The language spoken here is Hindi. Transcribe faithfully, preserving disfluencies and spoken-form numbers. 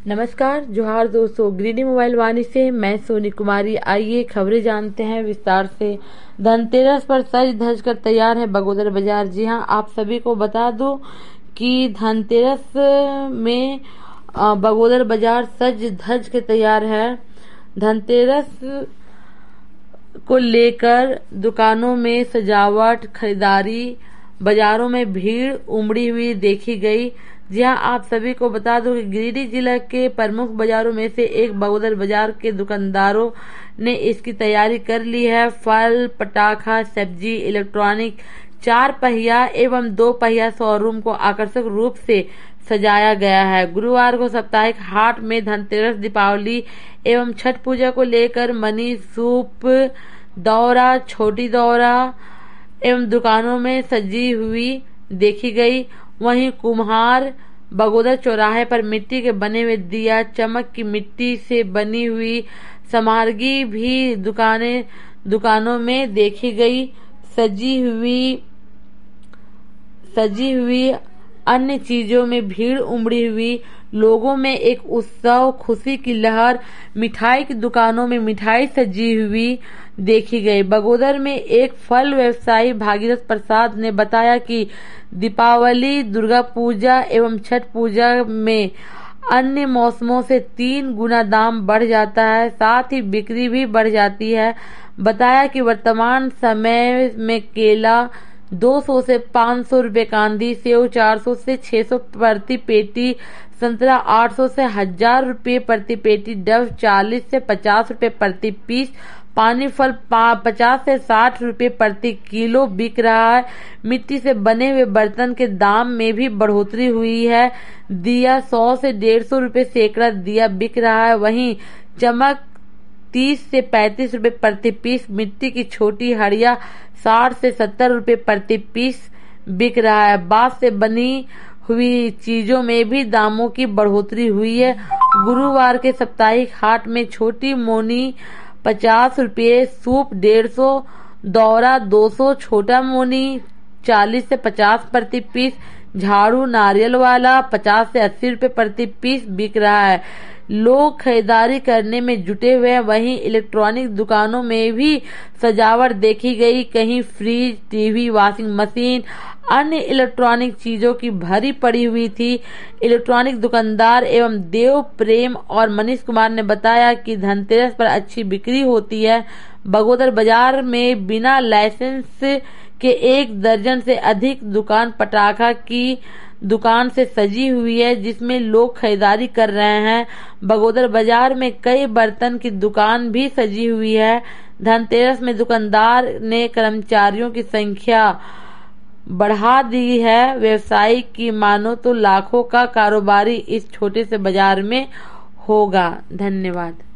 नमस्कार, जोहार दोस्तों। ग्रीडी मोबाइल वाणी से मैं सोनी कुमारी। आइए खबरें जानते हैं विस्तार से। धनतेरस पर सज धज कर तैयार है बगोदर बाजार। जी हां, आप सभी को बता दूं कि धनतेरस में बगोदर बाजार सज धज के तैयार है। धनतेरस को लेकर दुकानों में सजावट, खरीदारी, बाजारों में भीड़ उमड़ी हुई देखी गई। जी हां, आप सभी को बता दूं कि गिरिडीह जिला के प्रमुख बाजारों में से एक बगोदर बाजार के दुकानदारों ने इसकी तैयारी कर ली है। फल, पटाखा, सब्जी, इलेक्ट्रॉनिक, चार पहिया एवं दो पहिया शोरूम को आकर्षक रूप से सजाया गया है। गुरुवार को साप्ताहिक हाट में धनतेरस, दीपावली एवं छठ पूजा को लेकर मनी सूप, दौरा, छोटी दौरा एवं दुकानों में सजी हुई देखी गई। वहीं कुम्हार बगोदर चौराहे पर मिट्टी के बने हुए दिया, चमक की मिट्टी से बनी हुई समारगी भी दुकानें दुकानों में देखी गई। सजी हुई सजी हुई अन्य चीजों में भीड़ उमड़ी हुई। लोगों में एक उत्सव, खुशी की लहर। मिठाई की दुकानों में मिठाई सजी हुई देखी गई। बगोदर में एक फल व्यवसायी भागीरथ प्रसाद ने बताया कि दीपावली, दुर्गा पूजा एवं छठ पूजा में अन्य मौसमों से तीन गुना दाम बढ़ जाता है, साथ ही बिक्री भी बढ़ जाती है। बताया कि वर्तमान समय में केला दो सौ से पाँच सौ रुपए कांदी, सेव चार सौ से छह सौ प्रति पेटी, संतरा आठ सौ से हजार रुपए प्रति पेटी, डव चालीस से पचास रुपए प्रति पीस, पानी फल पचास से साठ रुपए प्रति किलो बिक रहा है। मिट्टी से बने हुए बर्तन के दाम में भी बढ़ोतरी हुई है। दिया सौ से डेढ़ सौ रुपए सैकड़ा दिया बिक रहा है। वहीं चमक तीस से पैंतीस रुपए प्रति पीस, मिट्टी की छोटी हड़िया साठ से सत्तर रुपए प्रति पीस बिक रहा है। बांस से बनी हुई चीजों में भी दामों की बढ़ोतरी हुई है। गुरुवार के साप्ताहिक हाट में छोटी मोनी पचास रुपये, सूप डेढ़ सौ, दौरा दो सौ, छोटा मोनी चालीस से पचास प्रति पीस, झाड़ू नारियल वाला पचास से अस्सी रुपए प्रति पीस बिक रहा है। लोग खरीदारी करने में जुटे हुए हैं। वहीं इलेक्ट्रॉनिक दुकानों में भी सजावट देखी गई। कहीं फ्रिज, टीवी, वॉशिंग मशीन, अन्य इलेक्ट्रॉनिक चीजों की भरी पड़ी हुई थी। इलेक्ट्रॉनिक दुकानदार एवं देव प्रेम और मनीष कुमार ने बताया कि धनतेरस पर अच्छी बिक्री होती है। बगोदर बाजार में बिना लाइसेंस के एक दर्जन से अधिक दुकान पटाखा की दुकान से सजी हुई है, जिसमें लोग खरीदारी कर रहे हैं। बगोदर बाजार में कई बर्तन की दुकान भी सजी हुई है। धनतेरस में दुकानदार ने कर्मचारियों की संख्या बढ़ा दी है। व्यवसायी की मानो तो लाखों का कारोबारी इस छोटे से बाजार में होगा। धन्यवाद।